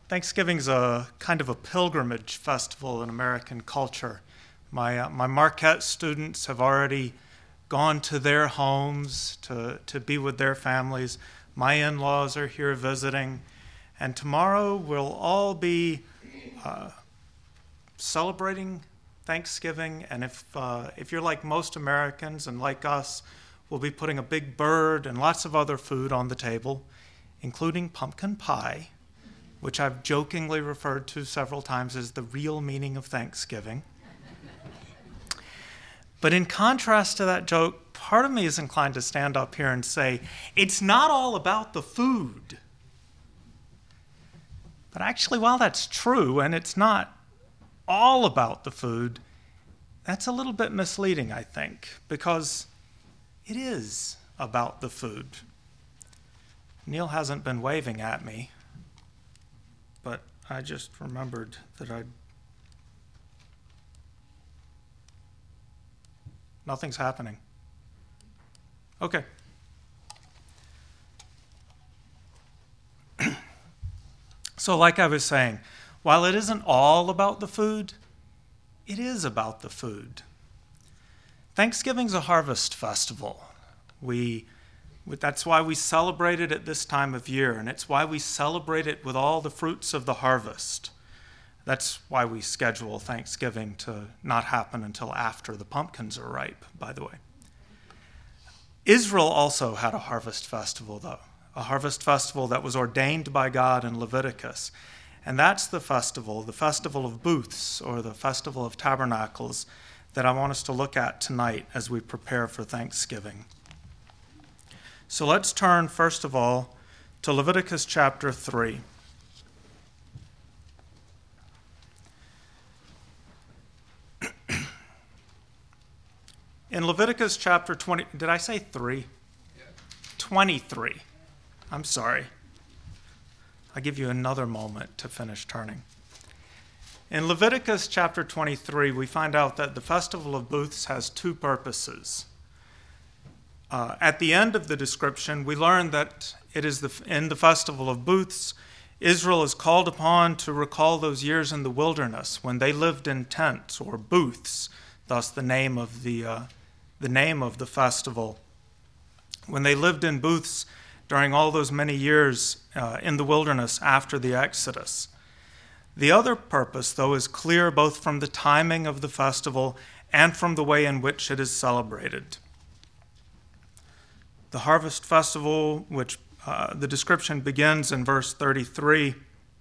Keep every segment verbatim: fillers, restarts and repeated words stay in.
Thanksgiving's a kind of a pilgrimage festival in American culture. My uh, my Marquette students have already gone to their homes to, to be with their families. My in-laws are here visiting. And tomorrow we'll all be uh, celebrating Thanksgiving. And if uh, if you're like most Americans and like us, we'll be putting a big bird and lots of other food on the table, including pumpkin pie, which I've jokingly referred to several times as the real meaning of Thanksgiving. But in contrast to that joke, part of me is inclined to stand up here and say, it's not all about the food. But actually, while that's true, and it's not all about the food, that's a little bit misleading, I think, because it is about the food. Neil hasn't been waving at me, but I just remembered that I'd... Nothing's happening. Okay. So like I was saying, while it isn't all about the food, it is about the food. Thanksgiving's a harvest festival. We, that's why we celebrate it at this time of year, and it's why we celebrate it with all the fruits of the harvest. That's why we schedule Thanksgiving to not happen until after the pumpkins are ripe, by the way. Israel also had a harvest festival, though, a harvest festival that was ordained by God in Leviticus. And that's the festival, the Festival of Booths, or the Festival of Tabernacles, that I want us to look at tonight as we prepare for Thanksgiving. So let's turn, first of all, to Leviticus chapter three. In Leviticus chapter twenty, did I say three? Yeah. twenty-three. I'm sorry. I'll give you another moment to finish turning. In Leviticus chapter twenty-three, we find out that the Festival of Booths has two purposes. Uh, at the end of the description, we learn that it is the, in the Festival of Booths, Israel is called upon to recall those years in the wilderness when they lived in tents or booths, thus the name of the uh, the name of the festival. When they lived in booths during all those many years uh, in the wilderness after the Exodus. The other purpose, though, is clear both from the timing of the festival and from the way in which it is celebrated. The harvest festival, which uh, the description begins in verse thirty-three,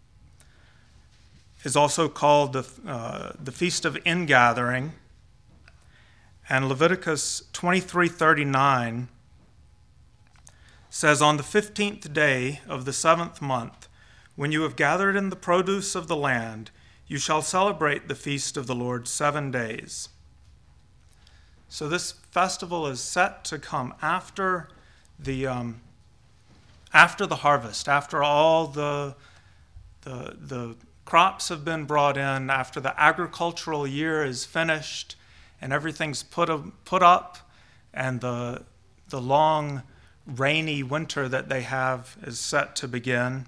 is also called the, uh, the Feast of Ingathering. And Leviticus twenty-three thirty-nine says, on the fifteenth day of the seventh month, when you have gathered in the produce of the land, you shall celebrate the feast of the Lord seven days. So this festival is set to come after the um, after the harvest, after all the the the crops have been brought in, after the agricultural year is finished, and everything's put a, put up, and the the long rainy winter that they have is set to begin.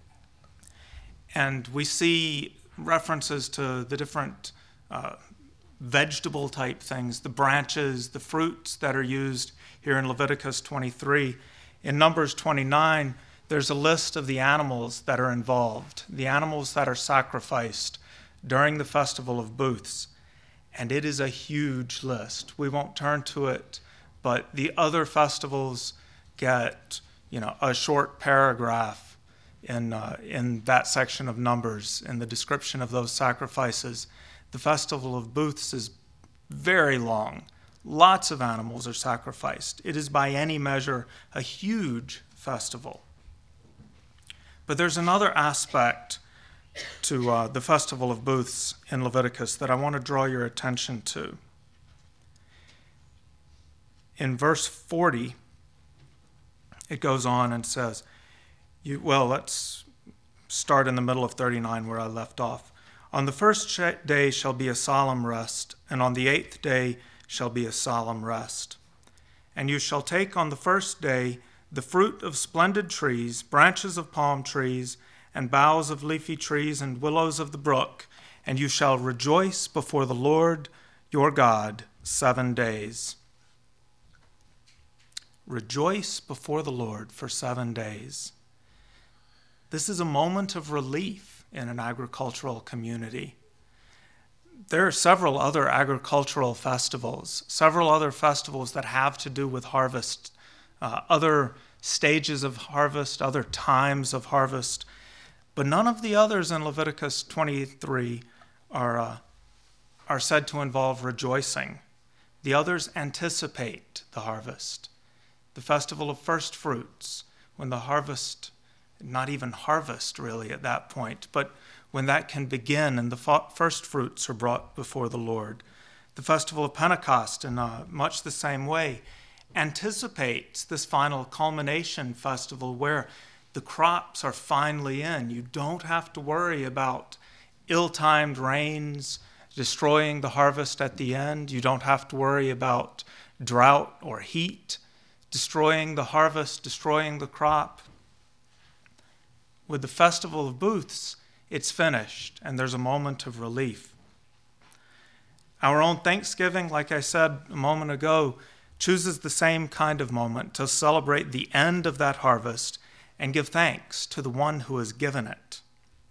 And we see references to the different uh, vegetable type things, the branches, the fruits that are used here in Leviticus twenty-three. In Numbers twenty-nine, there's a list of the animals that are involved, the animals that are sacrificed during the Festival of Booths. And it is a huge list. We won't turn to it, but the other festivals get, you know, a short paragraph in uh, in that section of Numbers in the description of those sacrifices. The Festival of Booths is very long. Lots of animals are sacrificed. It is by any measure a huge festival. But there's another aspect to uh, the Festival of Booths in Leviticus that I want to draw your attention to. In verse forty, it goes on and says, you, well, let's start in the middle of thirty-nine where I left off. On the first day shall be a solemn rest, and on the eighth day shall be a solemn rest. And you shall take on the first day the fruit of splendid trees, branches of palm trees, and boughs of leafy trees and willows of the brook, and you shall rejoice before the Lord your God seven days. Rejoice before the Lord for seven days. This is a moment of relief in an agricultural community. There are several other agricultural festivals, several other festivals that have to do with harvest, uh, other stages of harvest, other times of harvest, but none of the others in Leviticus twenty-three are, uh, are said to involve rejoicing. The others anticipate the harvest. The festival of first fruits, when the harvest, not even harvest really at that point, but when that can begin and the first fruits are brought before the Lord. The festival of Pentecost, in uh, much the same way, anticipates this final culmination festival where the crops are finally in. You don't have to worry about ill-timed rains destroying the harvest at the end. You don't have to worry about drought or heat destroying the harvest, destroying the crop. With the Festival of Booths, it's finished, and there's a moment of relief. Our own Thanksgiving, like I said a moment ago, chooses the same kind of moment to celebrate the end of that harvest and give thanks to the one who has given it.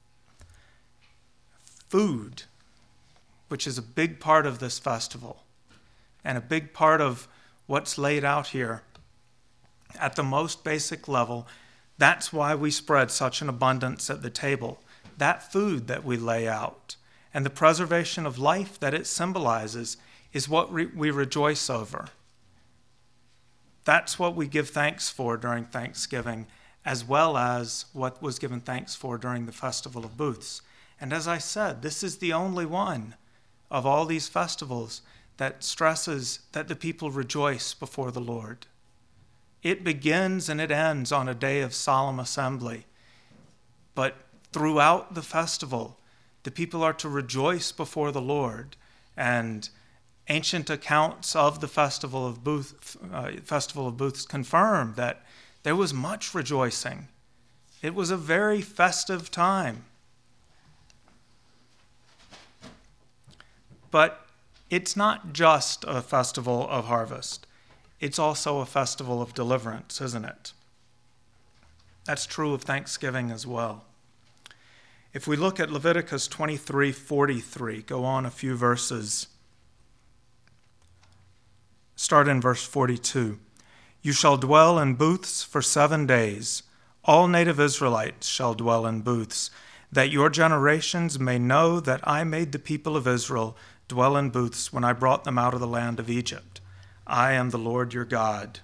Food, which is a big part of this festival, and a big part of what's laid out here, at the most basic level, that's why we spread such an abundance at the table. That food that we lay out and the preservation of life that it symbolizes is what re- we rejoice over. That's what we give thanks for during Thanksgiving, as well as what was given thanks for during the Festival of Booths. And as I said, this is the only one of all these festivals that stresses that the people rejoice before the Lord. It begins and it ends on a day of solemn assembly. But throughout the festival, the people are to rejoice before the Lord. And ancient accounts of the Festival of Booth, uh, Festival of Booths confirm that there was much rejoicing. It was a very festive time. But it's not just a festival of harvest. It's also a festival of deliverance, isn't it? That's true of Thanksgiving as well. If we look at Leviticus twenty-three forty-three, go on a few verses. Start in verse forty-two. You shall dwell in booths for seven days. All native Israelites shall dwell in booths, that your generations may know that I made the people of Israel dwell in booths when I brought them out of the land of Egypt. I am the Lord your God.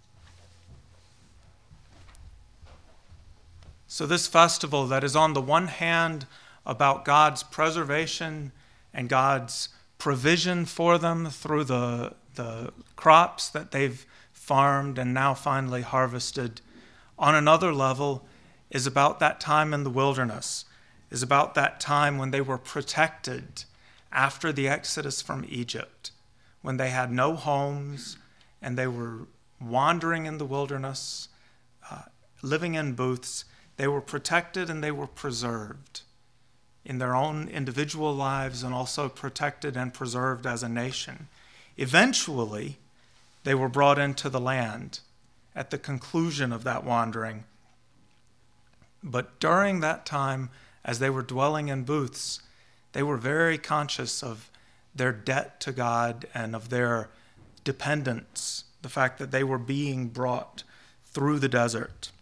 So this festival that is on the one hand about God's preservation and God's provision for them through the, the crops that they've farmed and now finally harvested, on another level is about that time in the wilderness, is about that time when they were protected after the exodus from Egypt, when they had no homes and they were wandering in the wilderness, uh, living in booths. They were protected and they were preserved in their own individual lives and also protected and preserved as a nation. Eventually, they were brought into the land at the conclusion of that wandering. But during that time, as they were dwelling in booths, they were very conscious of their debt to God and of their dependence, the fact that they were being brought through the desert.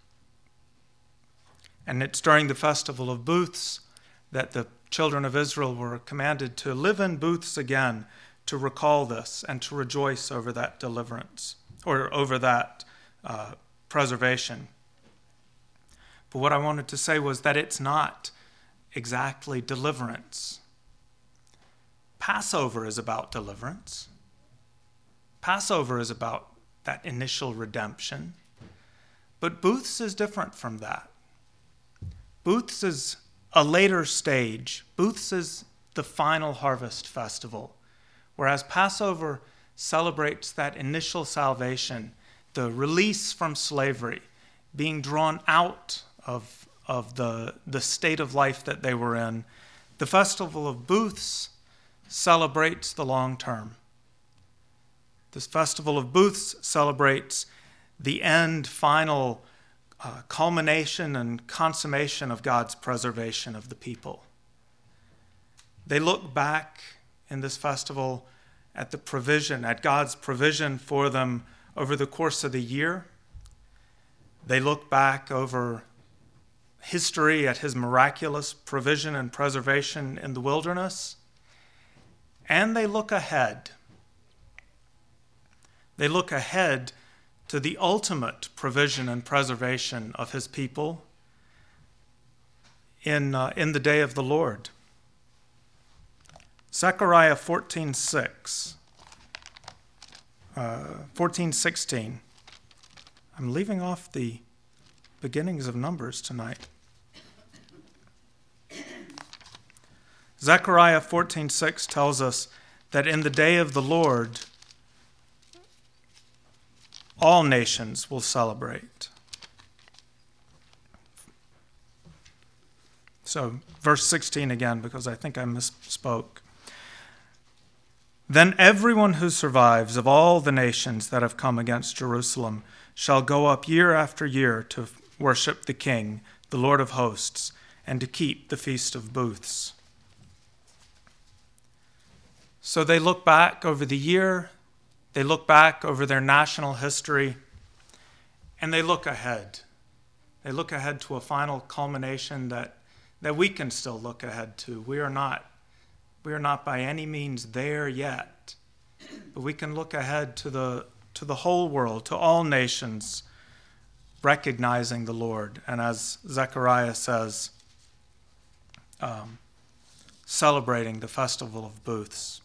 And it's during the Festival of Booths that the children of Israel were commanded to live in booths again, to recall this and to rejoice over that deliverance, or over that uh, preservation. But what I wanted to say was that it's not exactly deliverance. Passover is about deliverance. Passover is about that initial redemption. But Booths is different from that. Booths is a later stage. Booths is the final harvest festival, whereas Passover celebrates that initial salvation, the release from slavery, being drawn out of, of the, the state of life that they were in. The Festival of Booths celebrates the long term. This Festival of Booths celebrates the end, final uh, culmination and consummation of God's preservation of the people. They look back in this festival at the provision, at God's provision for them over the course of the year. They look back over history at his miraculous provision and preservation in the wilderness. And they look ahead. They look ahead to the ultimate provision and preservation of his people in, uh, in the day of the Lord. Zechariah fourteen six, uh, fourteen sixteen. I'm leaving off the beginnings of Numbers tonight. Zechariah fourteen six tells us that in the day of the Lord, all nations will celebrate. So, verse sixteen again, because I think I misspoke. Then everyone who survives of all the nations that have come against Jerusalem shall go up year after year to worship the King, the Lord of hosts, and to keep the Feast of Booths. So they look back over the year, they look back over their national history, and they look ahead. They look ahead to a final culmination that, that we can still look ahead to. We are not, we are not by any means there yet, but we can look ahead to the, to the whole world, to all nations, recognizing the Lord. And as Zechariah says, um, celebrating the Festival of Booths.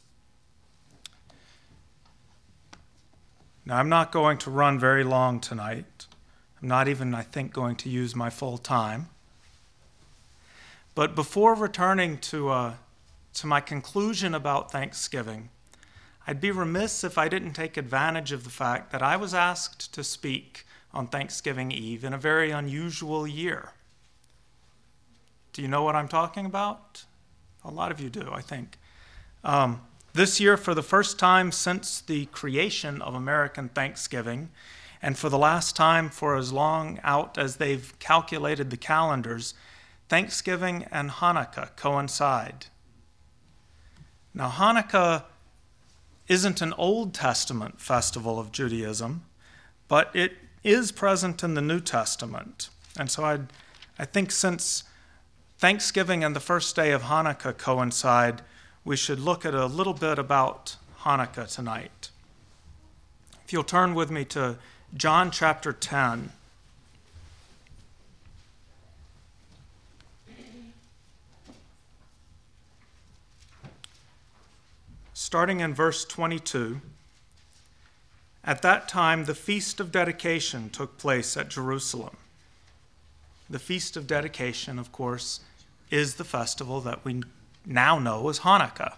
Now, I'm not going to run very long tonight. I'm not even, I think, going to use my full time. But before returning to, uh, to my conclusion about Thanksgiving, I'd be remiss if I didn't take advantage of the fact that I was asked to speak on Thanksgiving Eve in a very unusual year. Do you know what I'm talking about? A lot of you do, I think. Um, This year, for the first time since the creation of American Thanksgiving, and for the last time for as long out as they've calculated the calendars, Thanksgiving and Hanukkah coincide. Now, Hanukkah isn't an Old Testament festival of Judaism, but it is present in the New Testament. And so I'd, I think since Thanksgiving and the first day of Hanukkah coincide, we should look at a little bit about Hanukkah tonight. If you'll turn with me to John chapter ten. Starting in verse twenty-two. At that time, the Feast of Dedication took place at Jerusalem. The Feast of Dedication, of course, is the festival that we now know as Hanukkah.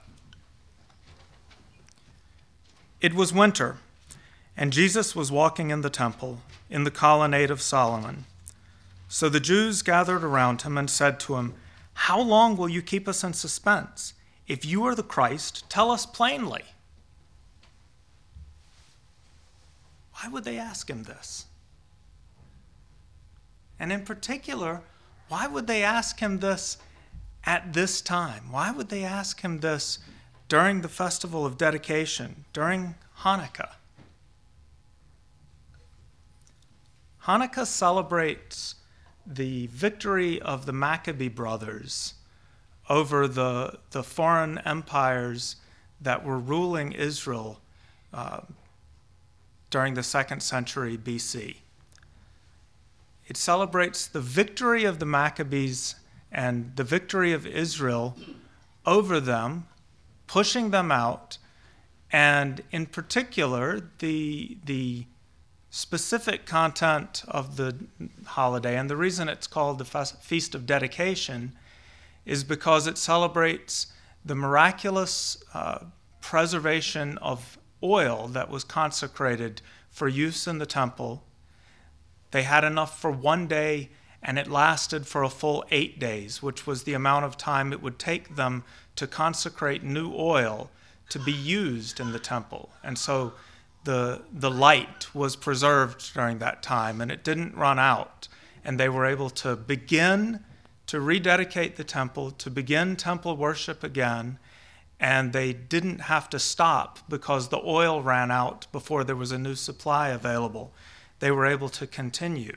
It was winter, and Jesus was walking in the temple, in the colonnade of Solomon. So the Jews gathered around him and said to him, "How long will you keep us in suspense? If you are the Christ, tell us plainly." Why would they ask him this? And in particular, why would they ask him this at this time? Why would they ask him this during the Festival of Dedication, during Hanukkah? Hanukkah celebrates the victory of the Maccabee brothers over the, the foreign empires that were ruling Israel uh, during the second century B C. It celebrates the victory of the Maccabees and the victory of Israel over them, pushing them out, and in particular, the, the specific content of the holiday, and the reason it's called the Feast of Dedication is because it celebrates the miraculous uh, preservation of oil that was consecrated for use in the temple. They had enough for one day, and it lasted for a full eight days, which was the amount of time it would take them to consecrate new oil to be used in the temple. And so the, the light was preserved during that time, and it didn't run out. And they were able to begin to rededicate the temple, to begin temple worship again, and they didn't have to stop because the oil ran out before there was a new supply available. They were able to continue.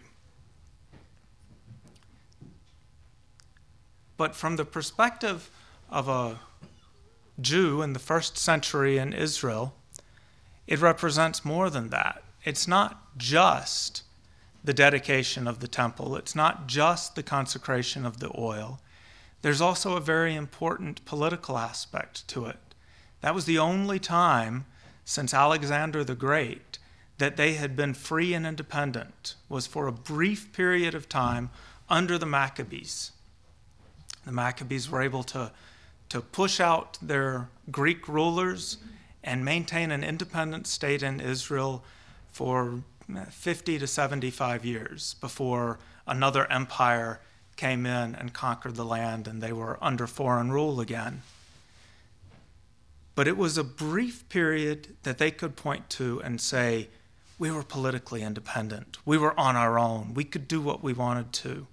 But from the perspective of a Jew in the first century in Israel, it represents more than that. It's not just the dedication of the temple. It's not just the consecration of the oil. There's also a very important political aspect to it. That was the only time since Alexander the Great that they had been free and independent, was for a brief period of time under the Maccabees. The Maccabees were able to, to push out their Greek rulers and maintain an independent state in Israel for fifty to seventy-five years before another empire came in and conquered the land and they were under foreign rule again. But it was a brief period that they could point to and say, we were politically independent. We were on our own. We could do what we wanted to.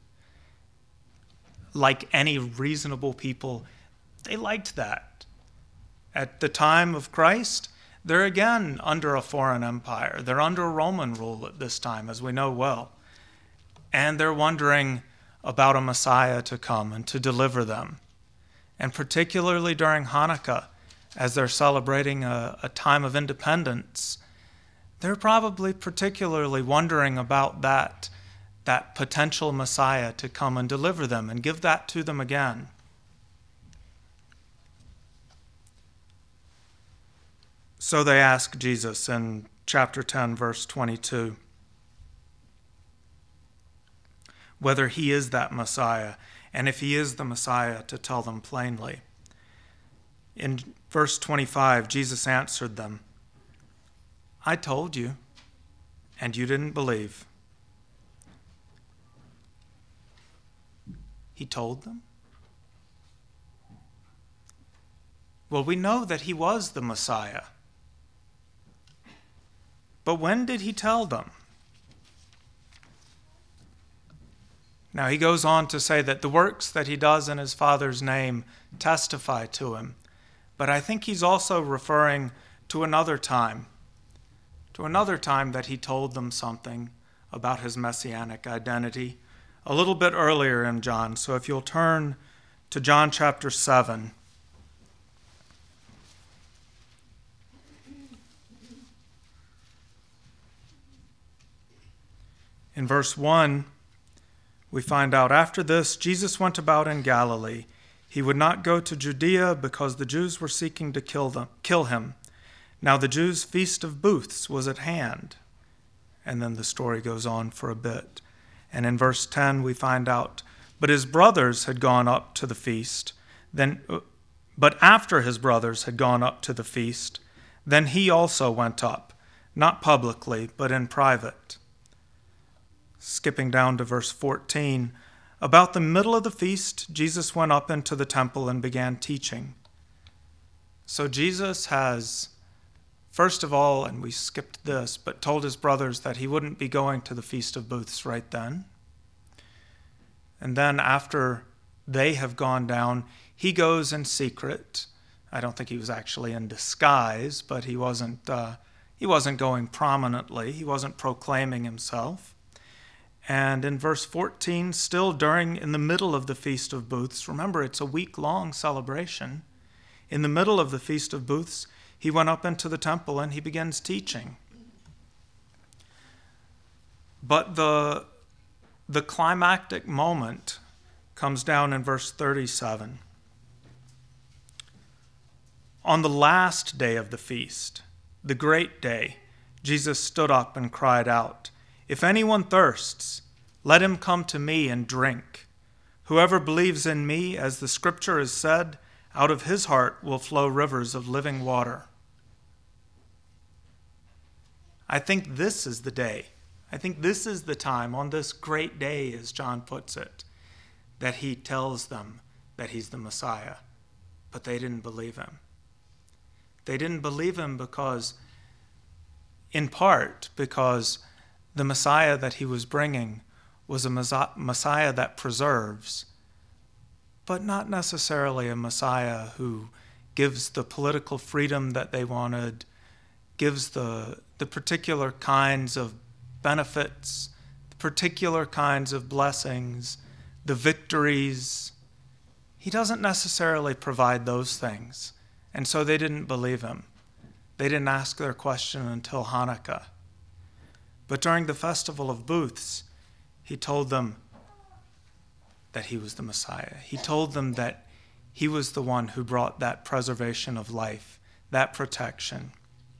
Like any reasonable people, they liked that. At the time of Christ, they're again under a foreign empire. They're under Roman rule at this time, as we know well. And they're wondering about a Messiah to come and to deliver them. And particularly during Hanukkah, as they're celebrating a, a time of independence, they're probably particularly wondering about that, that potential Messiah to come and deliver them and give that to them again. So they ask Jesus in chapter ten, verse twenty-two, whether he is that Messiah, and if he is the Messiah, to tell them plainly. In verse twenty-five, Jesus answered them, I told you, and you didn't believe. He told them? Well, we know that he was the Messiah. But when did he tell them? Now he goes on to say that the works that he does in his Father's name testify to him. But I think he's also referring to another time, to another time that he told them something about his messianic identity, a little bit earlier in John. So if you'll turn to John chapter seven. In verse one, we find out, after this, Jesus went about in Galilee. He would not go to Judea because the Jews were seeking to kill them, kill him. Now the Jews' feast of booths was at hand. And then the story goes on for a bit. And in verse ten, we find out, but his brothers had gone up to the feast. Then, but after his brothers had gone up to the feast, then he also went up, not publicly, but in private. Skipping down to verse fourteen, about the middle of the feast, Jesus went up into the temple and began teaching. So Jesus has, first of all, and we skipped this, but told his brothers that he wouldn't be going to the Feast of Booths right then. And then after they have gone down, he goes in secret. I don't think he was actually in disguise, but he wasn't, uh, he wasn't going prominently. He wasn't proclaiming himself. And in verse fourteen, still during, in the middle of the Feast of Booths, remember it's a week-long celebration. In the middle of the Feast of Booths, he went up into the temple and he begins teaching. But the, the climactic moment comes down in verse thirty-seven. On the last day of the feast, the great day, Jesus stood up and cried out, if anyone thirsts, let him come to me and drink. Whoever believes in me, as the scripture has said, out of his heart will flow rivers of living water. I think this is the day. I think this is the time, on this great day, as John puts it, that he tells them that he's the Messiah. But they didn't believe him. They didn't believe him because, in part, because the Messiah that he was bringing was a Messiah that preserves, but not necessarily a Messiah who gives the political freedom that they wanted, gives the, the particular kinds of benefits, the particular kinds of blessings, the victories. He doesn't necessarily provide those things. And so they didn't believe him. They didn't ask their question until Hanukkah. But during the Festival of Booths, he told them that he was the Messiah. He told them that he was the one who brought that preservation of life, that protection.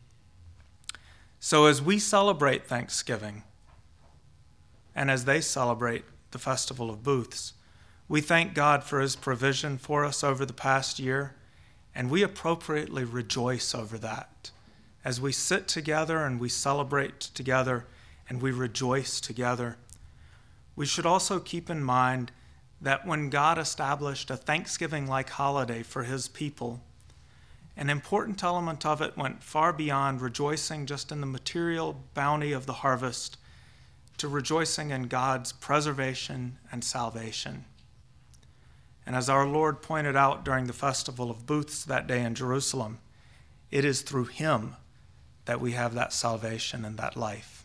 So as we celebrate Thanksgiving, and as they celebrate the Festival of Booths, we thank God for his provision for us over the past year, and we appropriately rejoice over that. As we sit together and we celebrate together and we rejoice together, we should also keep in mind that when God established a Thanksgiving-like holiday for his people, an important element of it went far beyond rejoicing just in the material bounty of the harvest to rejoicing in God's preservation and salvation. And as our Lord pointed out during the Festival of Booths that day in Jerusalem, it is through him that we have that salvation and that life.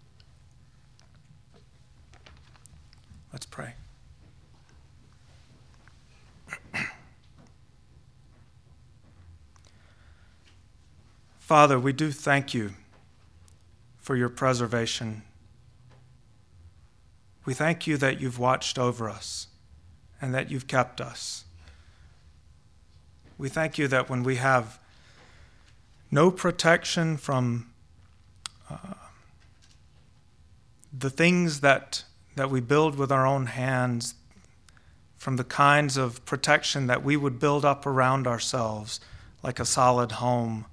Let's pray. Father, we do thank you for your preservation. We thank you that you've watched over us and that you've kept us. We thank you that when we have no protection from uh, the things that, that we build with our own hands, from the kinds of protection that we would build up around ourselves, like a solid home,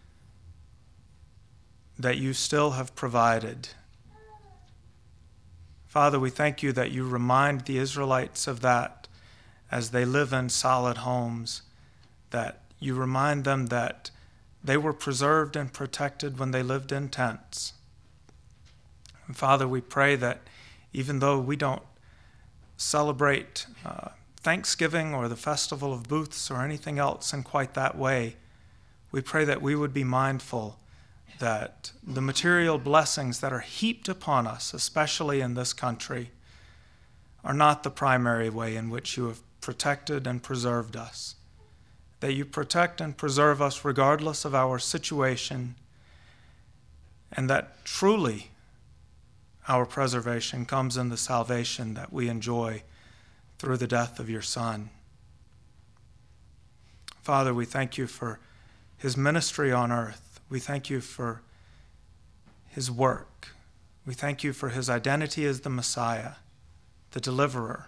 that you still have provided. Father, we thank you that you remind the Israelites of that as they live in solid homes, that you remind them that they were preserved and protected when they lived in tents. And Father, we pray that even though we don't celebrate uh, Thanksgiving or the Festival of Booths or anything else in quite that way, we pray that we would be mindful that the material blessings that are heaped upon us, especially in this country, are not the primary way in which you have protected and preserved us. That you protect and preserve us regardless of our situation, and that truly our preservation comes in the salvation that we enjoy through the death of your Son. Father, we thank you for his ministry on earth. We thank you for his work. We thank you for his identity as the Messiah, the deliverer.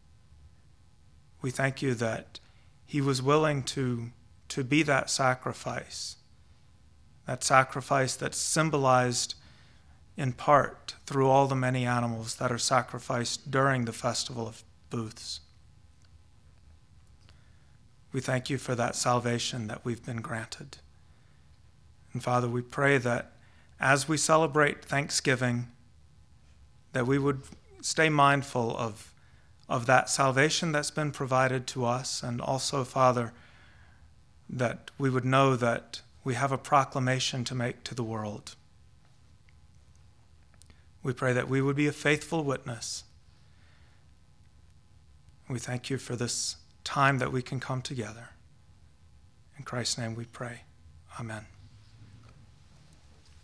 We thank you that he was willing to, to be that sacrifice, that sacrifice that's symbolized in part through all the many animals that are sacrificed during the Festival of Booths. We thank you for that salvation that we've been granted. And Father, we pray that as we celebrate Thanksgiving, that we would stay mindful of, of that salvation that's been provided to us, and also, Father, that we would know that we have a proclamation to make to the world. We pray that we would be a faithful witness. We thank you for this time that we can come together. In Christ's name we pray. Amen.